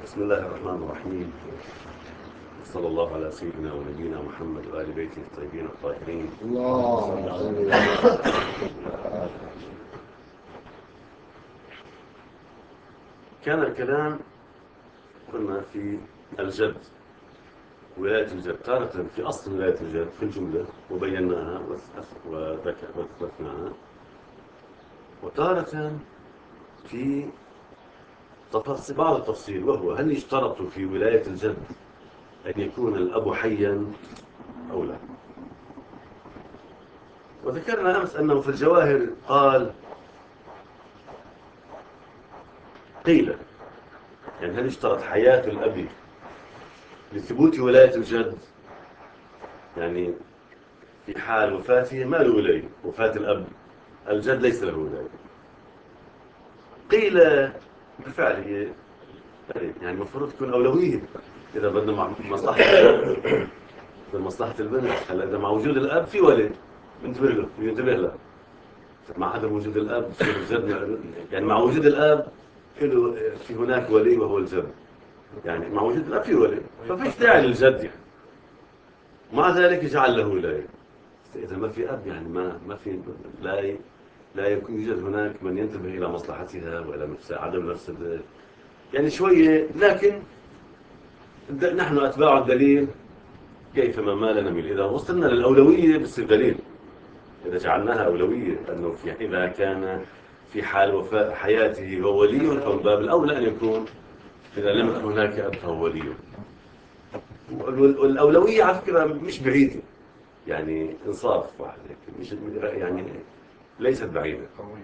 بسم الله الرحمن الرحيم. صلى الله على سيدنا ونبينا محمد وآل بيته الطيبين الطاهرين. كان الكلام قلنا في الجد، ولاية الجد تارة في أصل ولاية الجد في الجملة وبيناها وأثبتناها، وتارة في بعض التفصيل، وهو هل يشترط في ولاية الجد أن يكون الأب حيا أو لا. وذكرنا أمس أنه في الجواهر قيل يعني هل يشترط حياة الأب لثبوت ولاية الجد؟ يعني في حال وفاته ما له ولاية، وفاة الأب الجد ليس له ولاية. قيل بالفعل هي يعني المفروض تكون أولوية إذا بدنا مع مصلحة البنت. هلا إذا مع وجود الأب في ولد ينتبه له، مع عدم وجود الأب في الجد، يعني مع وجود الأب في هناك ولي وهو الجد، يعني مع وجود الأب في ولي ففيش داعي للجد يعني. مع ذلك يجعل له ولاية. إذا ما في أب يعني ما في لا يوجد هناك من ينتبه إلى مصلحتها وإلى عدم مفسدة يعني شوية. لكن نحن أتباع الدليل كيفما مال نميل. إذا وصلنا للأولوية بصير دليل. إذا جعلناها أولوية أنه إذا كان في حال وفاة حياته هو ولي، فمن باب الأولى أن يكون إذا لم يكن هناك أب فهو ولي. والأولوية على فكرة مش بعيدة، يعني إنصاف واحد مش يعني ليست بعيدة،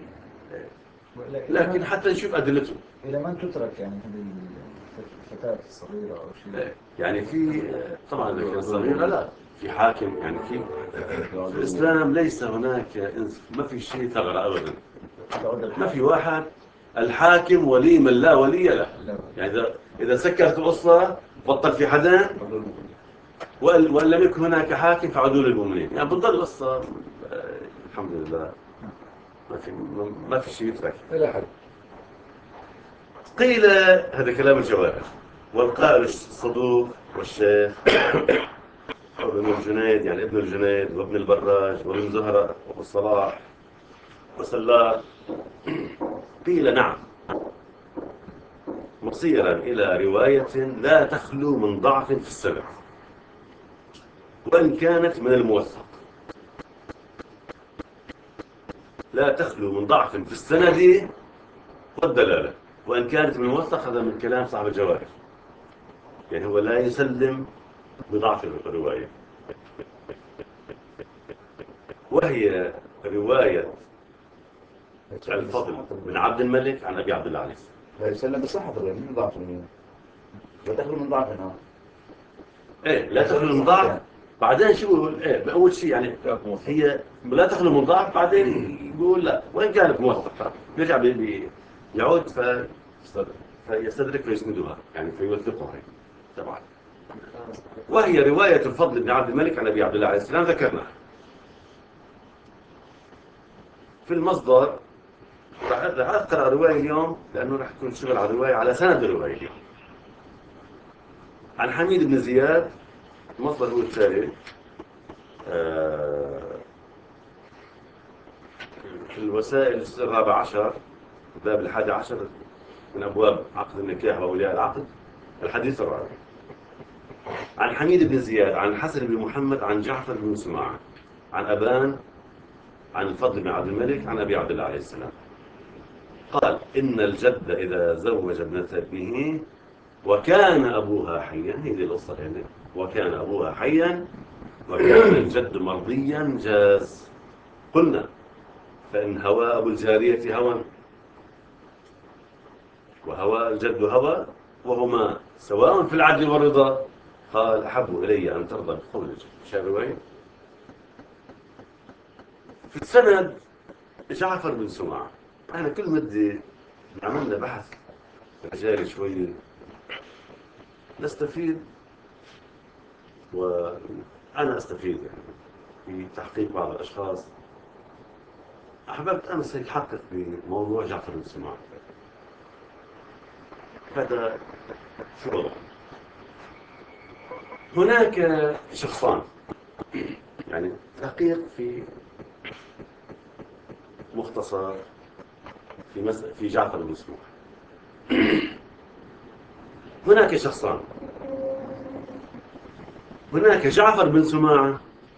لكن حتى نشوف أدلته. إلى من تترك يعني هذه الفتاة الصغيرة أو شيء؟ يعني في طبعا إذا كانت صغيرة لا، في حاكم يعني في الإسلام ليس هناك ما في شيء ثغرة أبدا. ما في واحد الحاكم ولي من لا ولي له. يعني إذا سكرت الأسرة بطل في حدا، وإن لم يكن هناك حاكم فعدول المؤمنين، يعني بتضل القصة الحمد لله ما في شيء يترك إلى حد. قيل هذا كلام الجواهر، والقائل الصدوق والشيخ وابن الجنيد، يعني ابن الجنيد وابن البراج وابن زهرة والصلاح وسلار، قيل نعم، مصيرا إلى رواية لا تخلو من ضعف في السند وإن كانت من الموثق. لا تخلو من ضعف في السند والدلالة وإن كانت من الموثق. هذا من كلام صاحب الجواهر، يعني هو لا يسلم بضعف الرواية. وهي رواية الفضل بن عبد الملك عن أبي عبد الله عليه السلام. لا يسلم بصحة الرواية من ضعف، لا تخلو من ضعفنا. إيه لا تخلو من ضعف. بعدين شو بيقول؟ إيه بأول شيء يعني هي لا تخلو من ضعف، بعدين يقول لا وإن كانت موثقة بيرجع يعود فيستدرك فيسندها يعني فيوثقها طبعا. وهي رواية الفضل بن عبد الملك عن أبي عبد الله عليه السلام ذكرناها في المصدر. راح أقرأ رواية اليوم لأنه راح تكون شغل على الرواية على سند الرواية اليوم. عن حميد بن زياد، المصدر هو التالي في الوسائل الرابع عشر باب 11 من أبواب عقد النكاح وأولياء العقد، الحديث الرابع. عن حميد بن زياد عن الحسن بن محمد عن جعفر بن سماعة عن أبان عن الفضل بن عبد الملك عن أبي عبد الله عليه السلام قال إن الجد إذا زوج ابنته وكان أبوها حيا، هي دي القصة يعني، وكان أبوها حيا وكان الجد مرضيا جاز. قلنا فإن هوى أبو الجارية هوى وهوى الجد هوى وهما سواء في العدل والرضا، قال أحب إلي أن ترضى بقول الجد. شايف وين؟ في السند جعفر بن سمعة. أنا كل مدة عملنا بحث رجالي شوي نستفيد، وأنا أستفيد يعني في تحقيق بعض الأشخاص. أحببت أمس هيك حقق بموضوع جعفر بن سمعة. هذا شو وضع. هناك شخصان، يعني تحقيق في مختصر في جعفر بن مسموع. هناك شخصان، هناك جعفر بن سماعة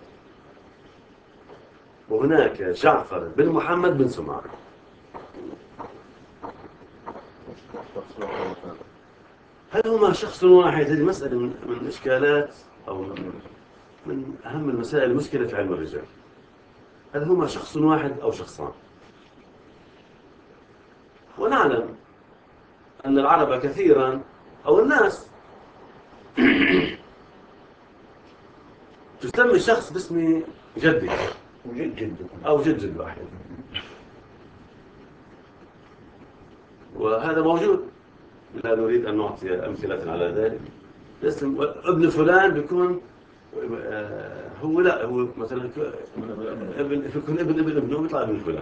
وهناك جعفر بن محمد بن سماعة. هل هما شخص واحد؟ هذه مسألة من إشكالات أو من أهم المسائل المشكلة في علم الرجال. هل هما شخص واحد أو شخصان؟ ونعلم أن العرب كثيرا أو الناس تسمي الشخص باسم جده وجد جد أو جد واحد، وهذا موجود. لا نريد أن نعطي أمثلة على ذلك. اسم ابن فلان بيكون هو لا هو مثلا ابن يكون ابن ابنه بيطلع ابن فلان.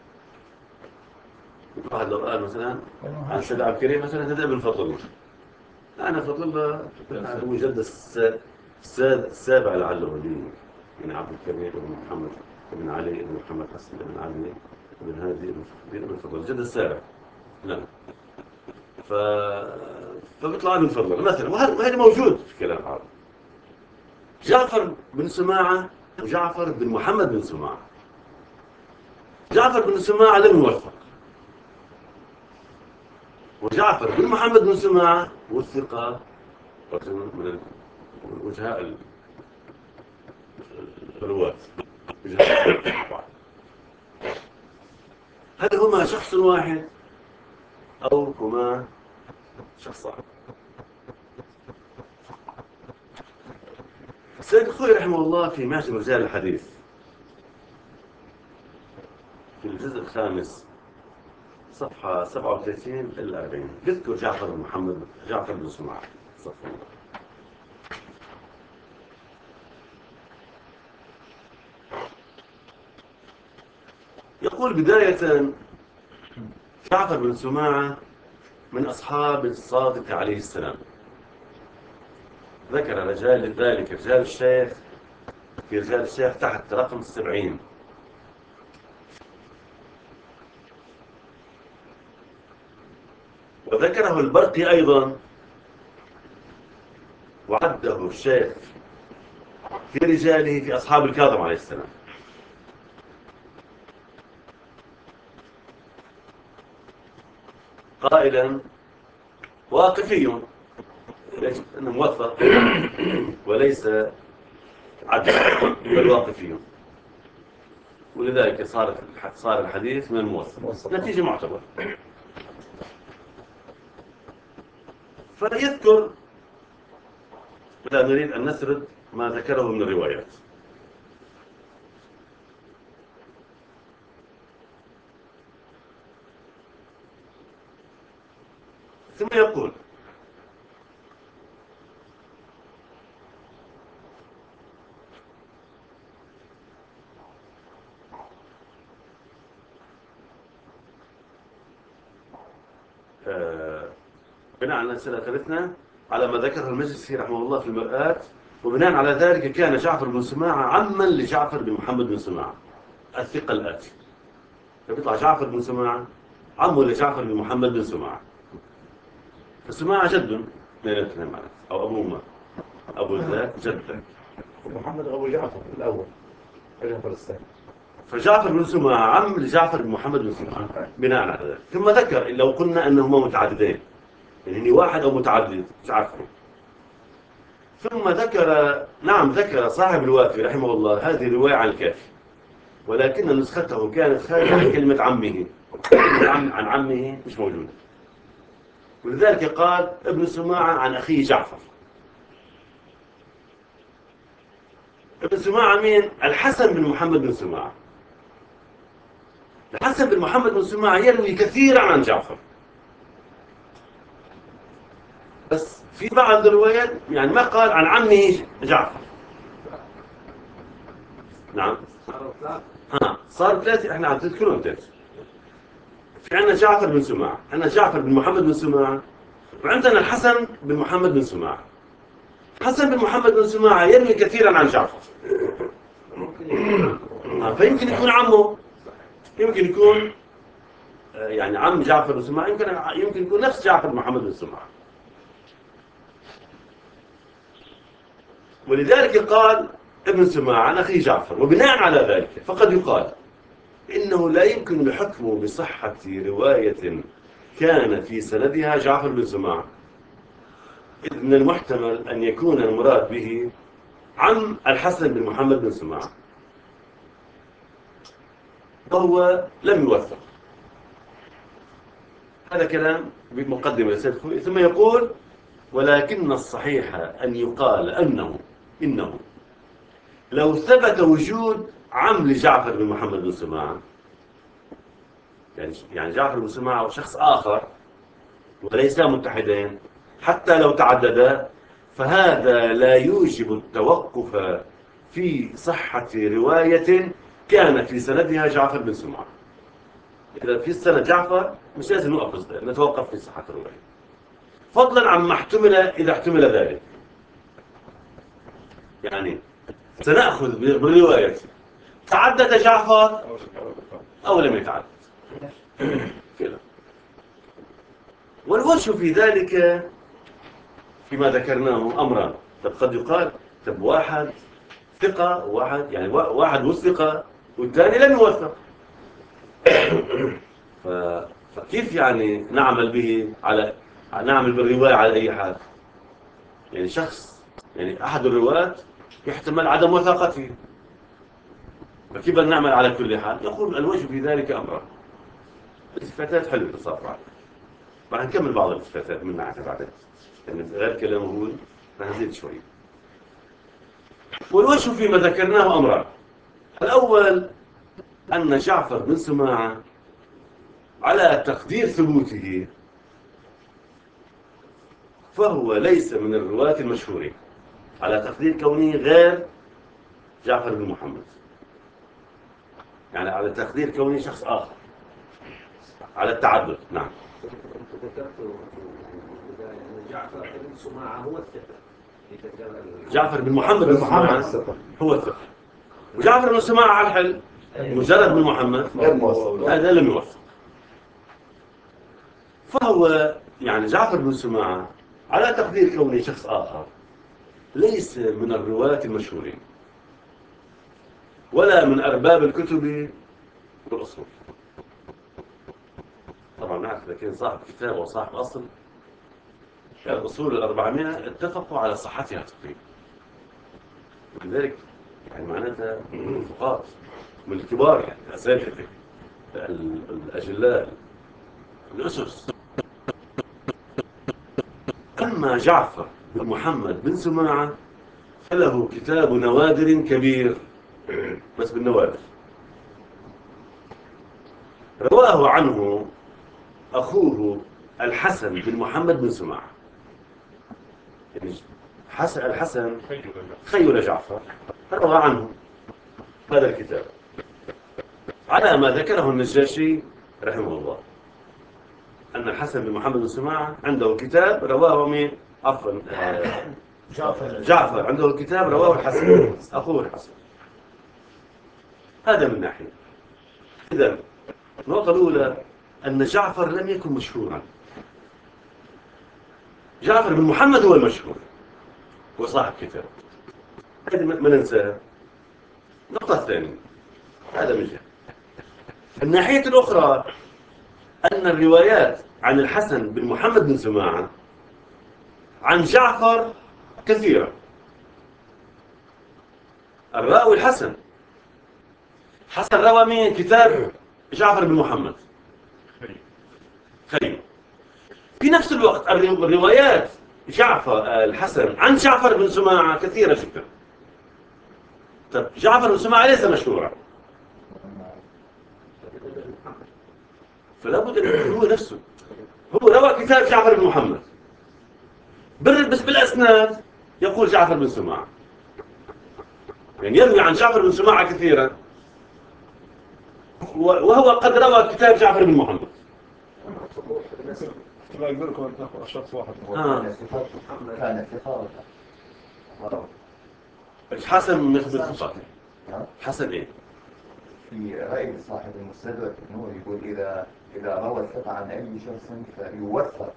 واحد لو قال مثلا عن سيد عبد الكريم مثلا هذا ابن فضل الله، أنا فضل الله هو جد السابع لعله لي، يعني عبد الكريم بن محمد بن علي بن محمد حسن بن علي بن هادي بن فضل الجد السابع. نعم. فبيطلع ابن فضل الله مثلا، وهذا موجود في كلام العرب. جعفر بن سماعة وجعفر بن محمد بن سماعة. جعفر بن سماعة لم يوفق، وجعفر بن محمد بن سماعة وثق من وجهاء الرواة. هل هما شخص واحد أو هما شخصان؟ السيد الخوئي رحمه الله في معجم رجال الحديث في الجزء الخامس صفحة 37 إلى 40 يذكر جعفر بن سماعة صفحة. يقول بداية: جعفر بن سماعة من أصحاب الصادق عليه السلام. ذكر رجال ذلك رجال الشيخ في رجال الشيخ تحت رقم 70. وذكره البرقي أيضا، وعده الشيخ في رجاله في أصحاب الكاظم عليه السلام. قائلا: واقفي، ليس أنه موثق وليس عدل بل واقفي، ولذلك صار الحديث من الموثق، نتيجة معتبرة. فيذكر، لا نريد أن نسرد ما ذكره من الروايات. ثم يقول: بناء على الأسئلة ثلاثنا على ما ذكره المجلسي رحمه الله في المرآة، وبناء على ذلك كان جعفر بن سماعة عما لجعفر بن محمد بن سماعة الثقة الآتي. فبيطلع جعفر بن سماعة عمه لجعفر بن محمد بن سماعة، فسماعة جد من الاثنين معنا، أو أبوهما، أبو ذاك جد. محمد أبو جعفر الأول، جعفر الثاني. فجعفر بن سماعة عم لجعفر بن محمد بن سماعة بناء على ذلك. ثم ذكر لو قلنا أنهما متعددين، يعني واحد أو متعدد مش عارفين. ثم ذكر، نعم ذكر صاحب الوافي رحمه الله هذه الرواية عن الكافي، ولكن نسخته كانت خارجة عن كلمة عمه، عن عمه مش موجودة، ولذلك قال ابن سماعة عن أخيه جعفر. ابن سماعة مين؟ الحسن بن محمد بن سماعة. الحسن بن محمد بن سماعة يروي كثيرا عن جعفر، بس في بعض الروايات يعني ما قال عن عمه جعفر. نعم. صار ثلاثة، احنا عم تذكرهم ثلاثة. في عندنا جعفر بن سماعة، عندنا جعفر بن محمد بن سماعة، وعندنا الحسن بن محمد بن سماعة. حسن بن محمد بن سماعة يروي كثيرا عن جعفر. فيمكن يكون عمه، يمكن يكون يعني عم جعفر بن سماعة، يمكن يكون نفس جعفر بن محمد بن سماعة. ولذلك قال ابن سماعة عن أخيه جعفر. وبناء على ذلك فقد يقال إنه لا يمكن الحكم بصحة رواية كان في سندها جعفر بن سماعة، إذ من المحتمل أن يكون المراد به عم الحسن بن محمد بن سماعة، وهو لم يوثق. هذا كلام بمقدمة السيد خوي. ثم يقول: ولكن الصحيح أن يقال إنه لو ثبت وجود عم لجعفر بن محمد بن سماعة، يعني جعفر بن سماعة وشخص آخر وليسا متحدين حتى لو تعددا، فهذا لا يوجب التوقف في صحة رواية كان في سندها جعفر بن سماعة. إذا في السند جعفر مش لازم نتوقف في صحة الرواية، فضلا عما احتمل إذا احتمل ذلك. يعني سنأخذ بالرواية تعدد جعفر أو لم يتعدد كده. والوجه في ذلك فيما ذكرناه أمران. قد يقال واحد ثقة، واحد وثق والثاني لم يوثق. فكيف يعني نعمل بالرواية على أي حال؟ يعني شخص، يعني أحد الرواة يحتمل عدم وثاقته، فكيف نعمل على كل حال؟ يقول الوجه في ذلك أمران. الصفات حلوة الصافرة، راح نكمل بعض الصفات من معك بعدين، يعني غير كلامه هو راح نزيد شوي. والوجه فيما ذكرناه أمران. الأول أن جعفر بن سماعة على تقدير ثبوته فهو ليس من الرواة المشهورين، على تقدير كونه غير جعفر بن محمد، يعني على تقدير كونه شخص آخر، على التعدد. نعم. انت ذكرت ان جعفر بن سماعه هو الثقه. جعفر بن محمد بن سماعة هو الثقة، وجعفر بن سماعة على الحل مجرد بن محمد هذا لم يوفق. فهو يعني جعفر بن سماعة على تقدير كونه شخص آخر ليس من الرواة المشهورين ولا من أرباب الكتب والأصول. طبعا نعرف لكن صاحب كتاب وصاحب أصل الأصول 400 اتفقوا على صحتها تقريبا، ولذلك يعني معناتها من الفقهاء، من الكبار، يعني الأساتذة الأجلاء الأسس. أما جعفر بن محمد بن سماعة فله كتاب نوادر كبير، بس بالنوادر رواه عنه أخوه الحسن بن محمد بن سماعة. يعني الحسن خيل جعفر روى عنه هذا الكتاب على ما ذكره النجاشي رحمه الله، أن الحسن بن محمد بن سماعة عنده كتاب رواه من عفوا جعفر عنده كتاب رواه الحسن أخوه الحسن. هذا من ناحية. إذن النقطة الأولى أن جعفر لم يكن مشهورا، جعفر بن محمد هو المشهور وصاحب كتاب، هذه ما ننساها. النقطة الثانية، هذا من جهة. الناحية الأخرى أن الروايات عن الحسن بن محمد بن سماعة عن جعفر كثيرة. الراوي الحسن روى من كتاب جعفر بن محمد خليل. في نفس الوقت الروايات جعفر الحسن عن جعفر بن سماعة كثيرة جدا. طب جعفر بن سماعة ليس مشهورا، فلا بد أن هو نفسه هو روى كتاب جعفر بن محمد بس بالأسناد يقول جعفر بن سماعة، يعني يروي عن جعفر بن سماعة كثيرا وهو قد روى كتاب جعفر بن محمد. لا أقدر لكم أن تأخذ شخص واحد. كان ثقة. حسن مثبت صفات. حسن إيه؟ في رأي صاحب المستدرك أنه يقول إذا روى الثقة عن أي شخص فيوثق.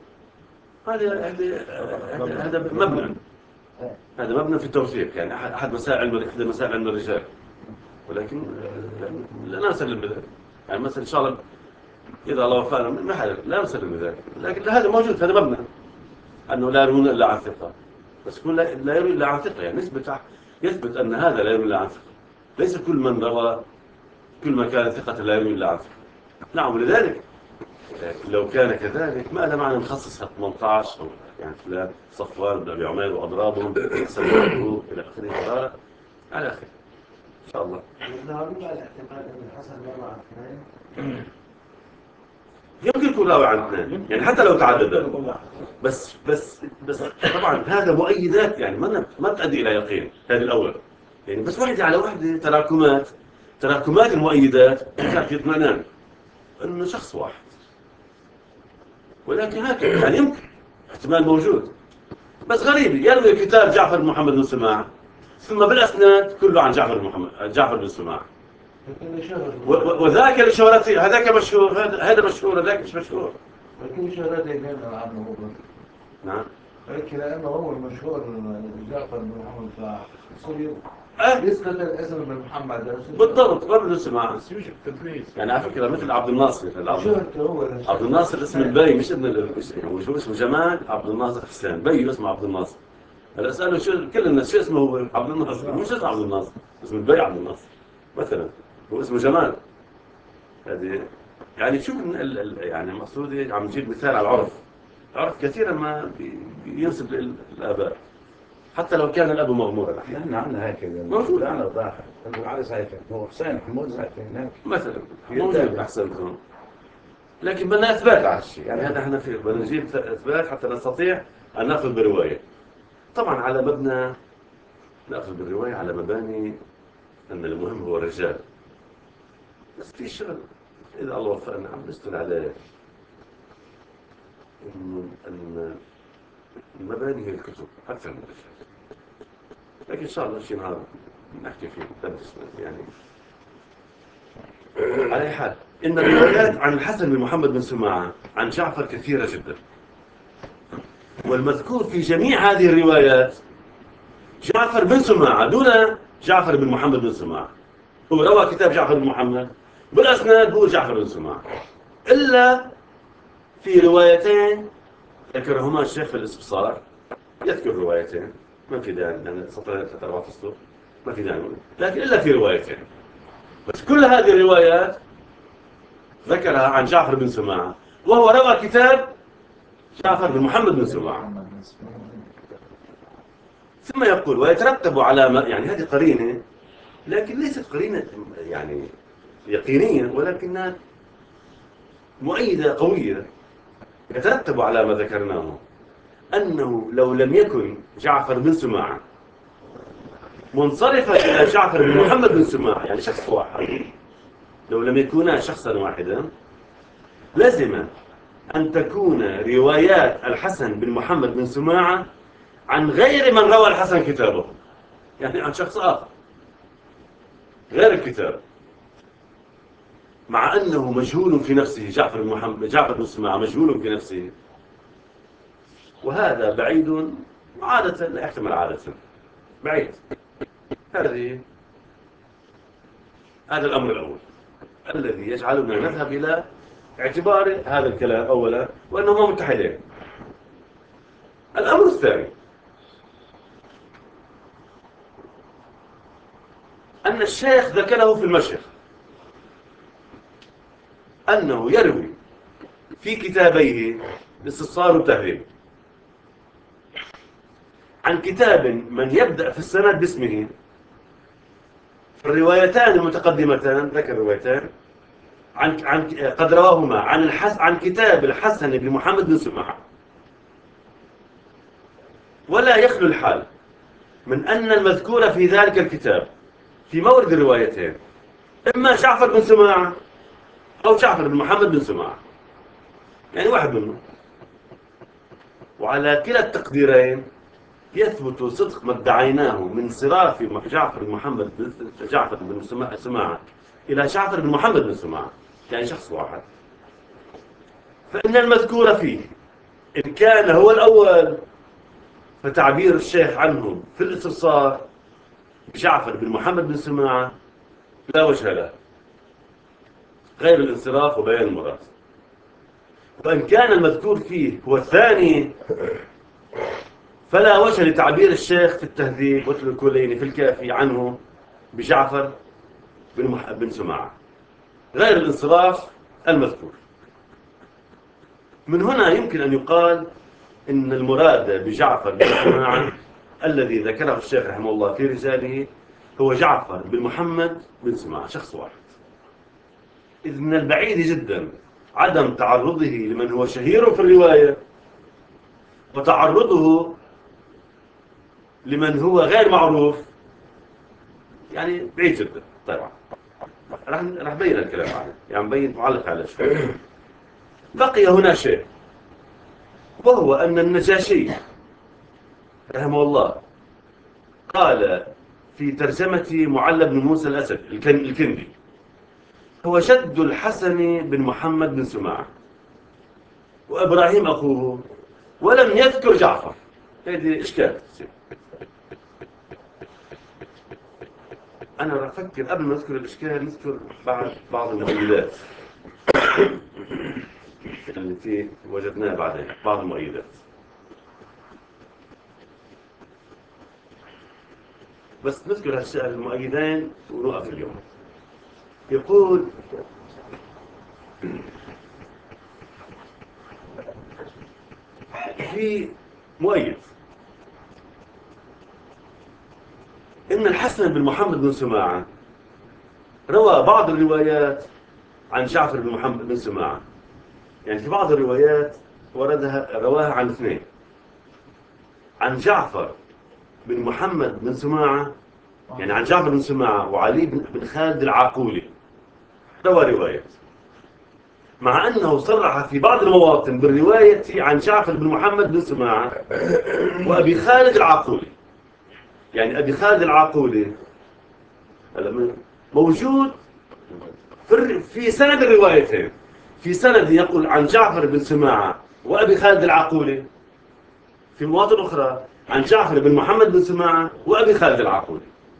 هذا مبنى. هذا مبنى في التوثيق، يعني أحد مسائل علم الرجال، ولكن لا نسلم بذلك. يعني مثلا إن شاء الله إذا الله وفقنا ما حدا لا نسلم بذلك، لكن هذا موجود، هذا مبنى أنه لا يروون إلا عن ثقة، بس يكون لا يروي إلا عن ثقة، يعني يثبت أن هذا لا يروي إلا عن ثقة، ليس كل من روى كل ما كان ثقة لا يروي إلا عن ثقة. نعم، ولذلك لو كان كذلك ما لنا معنى نخصصها 18 أو يعني فلان صفوان بن أبي عمير وأضرابهم سمعوه إلى آخره على آخره إن شاء الله. ذهبوا على الاعتقاد أن الحسن روى عن اثنين. يمكن يكون راوي عن اثنين، يعني حتى لو تعدد، بس طبعا هذا مؤيدات، يعني ما تؤدي إلى يقين. هذه الأول، يعني بس واحدة على واحدة تراكمات المؤيدات في اطمئنان أنه شخص واحد، ولكن هكذا يعني يمكن احتمال موجود. بس غريب يروي كتاب جعفر بن محمد بن سماع ثم بالأسناد كله عن جعفر بن سماع، وذاك لشهرته، هذاك مشهور، هذا مشهور، هذاك مش مشهور. لكن شهرته يبين عنه هو. نعم. لكن لأنه هو المشهور جعفر بن محمد فصير أه؟ يسقط الاسم بن محمد. بالضبط، قبل السماع. يعني على فكرة مثل عبد الناصر. عبد الناصر اسم البي مش ابن هو شو اسمه؟ جمال عبد الناصر حسين، بي اسمه عبد الناصر. هلا اسأله شو كل الناس شو اسمه هو؟ عبد الناصر، مش اسمه عبد الناصر، اسم البي عبد الناصر مثلا، هو اسمه جمال. هذه يعني شوف يعني مقصودي عم نجيب مثال على العرف كثيرا ما بينسب للآباء حتى لو كان الأب مغمورا. نحن عندنا هكذا موجود. أنا ضاحك أنه علي سايفة هو حسين محمود سايفة هناك مثلا موجود أحسنتم، لكن بدنا إثبات على الشيء، يعني هذا احنا فيه بدنا نجيب إثبات حتى نستطيع أن نأخذ بالرواية. طبعا على مبنى نأخذ بالرواية على مباني أن المهم هو الرجال، بس في شغل إذا الله وفقنا عم نشتغل عليه أن المباني هي الكتب أكثر من الرجال، لكن إن شاء الله شيء نهار نحكي فيه يعني. على أي حال إن الروايات عن الحسن بن محمد بن سماعة عن جعفر كثيرة جدا، والمذكور في جميع هذه الروايات جعفر بن سماعة دون جعفر بن محمد بن سماعة. هو روى كتاب جعفر بن محمد بالأسناد هو جعفر بن سماعة، إلا في روايتين ذكرهما الشيخ في الاستبصار. يذكر روايتين ما في داعي لأن سطرين 3-4 سطور ما في داعي، لكن إلا في روايتين بس كل هذه الروايات ذكرها عن جعفر بن سماعة، وهو روى كتاب جعفر بن محمد بن سماعة. ثم يقول ويترتب على ما، يعني هذه قرينة لكن ليست قرينة يعني يقينية، ولكنها مؤيدة قوية. يترتب على ما ذكرناه أنه لو لم يكن جعفر بن سماعة منصرفا إلى جعفر بن محمد بن سماعة، يعني شخص واحد، لو لم يكونا شخصا واحدا، لزم أن تكون روايات الحسن بن محمد بن سماعة عن غير من روى الحسن كتابه، يعني عن شخص آخر غير الكتاب، مع أنه مجهول في نفسه. جعفر بن سماعة مجهول في نفسه، وهذا بعيد عادة، لا يحتمل عادة، بعيد. هذا الأمر الأول الذي يجعلنا نذهب إلى اعتبار هذا الكلام أولا وأنهما متحدين. الأمر الثاني أن الشيخ ذكره في المشيخ أنه يروي في كتابيه الاستبصار والتهذيب عن كتاب من يبدأ في السند باسمه. الروايتان المتقدمتان ذكر روايتان قد رواهما عن كتاب الحسن بن محمد بن سماعة، ولا يخلو الحال من أن المذكور في ذلك الكتاب في مورد الروايتين إما جعفر بن سماعة أو جعفر بن محمد بن سماعة، يعني واحد منهم. وعلى كلا التقديرين يثبت صدق ما ادعيناه من انصراف جعفر بن سماعة إلى جعفر بن محمد بن سماعة، يعني شخص واحد. فإن المذكور فيه إن كان هو الأول فتعبير الشيخ عنه في الاستفسار جعفر بن محمد بن سماعة لا وجه له غير الانصراف وبيان المراد. وإن كان المذكور فيه هو الثاني فلا وجه لتعبير الشيخ في التهذيب والكليني في الكافي عنه بجعفر بن سماعة غير الانصراف المذكور. من هنا يمكن أن يقال إن المراد بجعفر بن سماعة الذي ذكره الشيخ رحمه الله في رساله هو جعفر بن محمد بن سماعة، شخص واحد. إذ من البعيد جدا عدم تعرضه لمن هو شهير في الرواية وتعرضه لمن هو غير معروف، يعني بعيد جدا. طبعا رح بين الكلام عنه، يعني بين معلق على شوي. بقي هنا شيء، وهو أن النجاشي رحمه الله قال في ترجمة معلى بن موسى الأسد الكندي هو جد الحسن بن محمد بن سماعة وإبراهيم أخوه، ولم يذكر جعفر. هذه إشكال. أنا راح أفكر قبل ما نذكر الإشكال نذكر بعض المؤيدات التي وجدناها بعدين، بعض المؤيدات. بس نذكر المؤيدين ونوقف اليوم. يقول في مؤيد إن الحسن بن محمد بن سماعة روى بعض الروايات عن جعفر بن محمد بن سماعة، يعني في بعض الروايات رواها عن اثنين، عن جعفر بن محمد بن سماعة، يعني عن جعفر بن سماعة وعلي بن خالد العاقولي روى رواية، مع أنه صرح في بعض المواطن بالرواية عن جعفر بن محمد بن سماعة وأبي خالد العاقولي. يعني أبي خالد العاقولي موجود في سند الروايتين، في سند يقول عن جعفر بن سماعة وأبي خالد العاقولي، في مواطن أخرى عن جعفر بن محمد بن سماعة وأبي خالد العاقولي.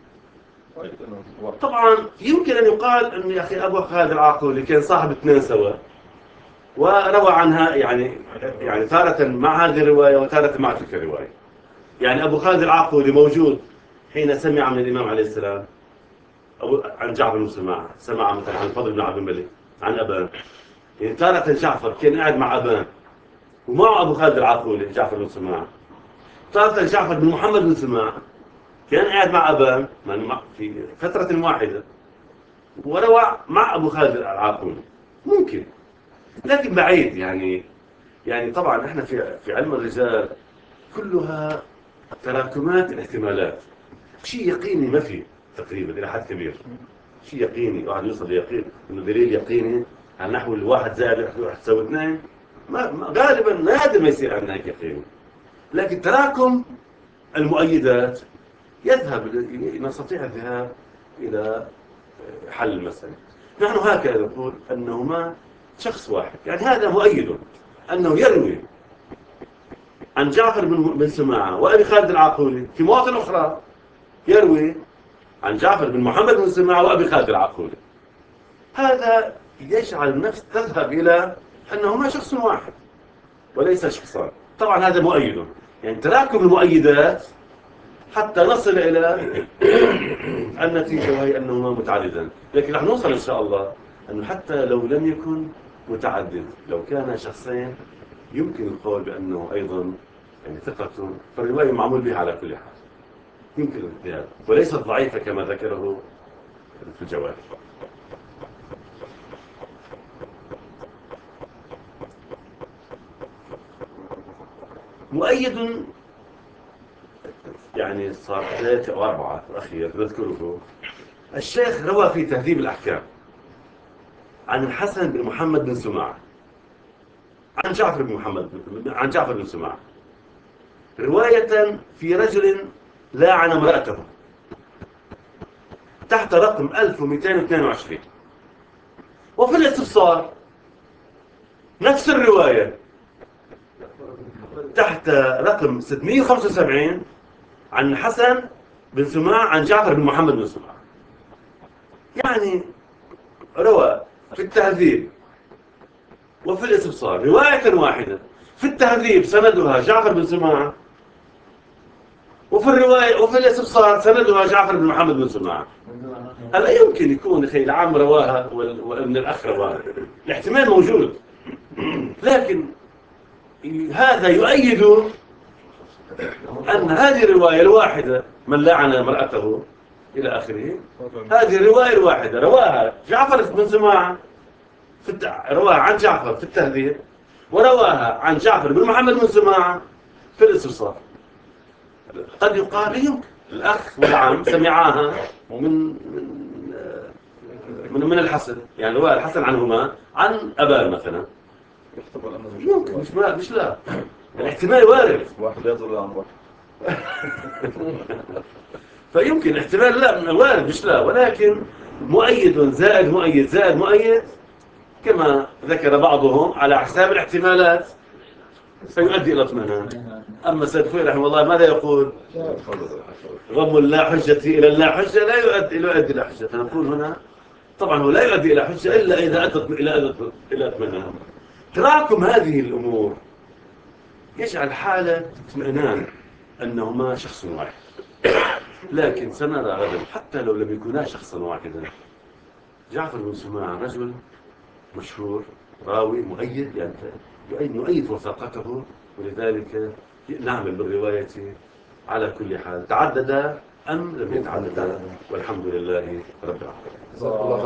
طبعا يمكن أن يقال أن يا أخي أبو خالد العاقولي كان صاحب اثنين سوا وروى عنها، يعني تارة مع هذه الرواية وتارة مع تلك الرواية. يعني أبو خالد العاقولي موجود حين سمع من الإمام عليه السلام عن جعفر بن سماعة، سمع مثلا عن الفضل بن عبد الملك عن أبان. يعني تارة جعفر كان قاعد مع أبان ومع أبو خالد العاقولي جعفر بن سماعة، تارة جعفر بن محمد بن سماعة كان قاعد مع أبان في فترة واحدة وروى مع أبو خالد العاقولي. ممكن، لكن بعيد. يعني طبعا احنا في علم الرجال كلها تراكمات الاحتمالات، شيء يقيني ما في تقريبا إلى حد كبير. شيء يقيني واحد يوصل ليقين انه دليل يقيني على نحو الواحد زائد واحد تساوي اثنين، غالبا نادر ما يصير عندنا هيك يقين. لكن تراكم المؤيدات نستطيع الذهاب إلى حل المسألة. نحن هكذا نقول أنهما شخص واحد، يعني هذا مؤيد أنه يروي عن جعفر بن سماعة وأبي خالد العاقولي، في مواطن أخرى يروي عن جعفر بن محمد بن سماعة وأبي خالد العاقولي. هذا يجعل النفس تذهب إلى أنهما شخص واحد وليس شخصان. طبعا هذا مؤيد، يعني تراكم المؤيدات حتى نصل إلى النتيجة وهي أنهما متعددان. لكن رح نوصل إن شاء الله أنه حتى لو لم يكن متعدد، لو كان شخصين يمكن القول بأنه أيضا يعني ثقة، فالرواية معمول بها على كل حال، يمكن الاجتهاد وليست ضعيفة كما ذكره في الجواب. مؤيد يعني صار ثلاثة أو أربعة الأخير نذكره. الشيخ روى في تهذيب الأحكام عن الحسن بن محمد بن سماعة عن جعفر بن سماعة رواية في رجل لاعن امرأته تحت رقم 1222. وفي الاستفسار نفس الرواية تحت رقم 675 عن حسن بن سماع عن جعفر بن محمد بن سماع. يعني روى في التهذيب وفي الاستفسار رواية واحدة. في التهذيب سندها جعفر بن سماع، وفي الرواية وفي الاستفسار سندها جعفر بن محمد بن سماع. هلا يمكن يكون أخي العام رواها وابن الأخ رواها، الاحتمال موجود، لكن هذا يؤيد أن هذه الرواية الواحدة من لعن امرأته إلى آخره، هذه الرواية الواحدة رواها جعفر بن سماع رواها عن جعفر في التهذيب، ورواها عن جعفر بن محمد بن سماع في الاستفسار. قد يقال يمكن الأخ والعم سمعاها من الحسن، يعني رواية الحسن عنهما عن أبان مثلا، يمكن مش لا، الاحتمال وارد. واحد يضرب عن واحد. فيمكن احتمال لا وارد مش لا، ولكن مؤيد زائد مؤيد زائد مؤيد كما ذكر بعضهم على حساب الاحتمالات سيؤدي إلى اطمئنان. أما سيد خوي رحمه الله ماذا يقول؟ غم اللا حجة إلى اللا حجة لا يؤدي إلى حجة. فنقول هنا طبعا هو لا يؤدي إلى حجة إلا إذا أدت إلى اطمئنان. تراكم هذه الأمور يجعل حالة اطمئنان أنهما شخص واحد. لكن سنرى غدا حتى لو لم يكونا شخصا واحدا، جعفر بن سماع رجل مشهور راوي مؤيد، يعني نؤيد وثاقته، ولذلك نعمل بالرواية على كل حال، تعدد أم لم يتعدد، والحمد لله رب العالمين.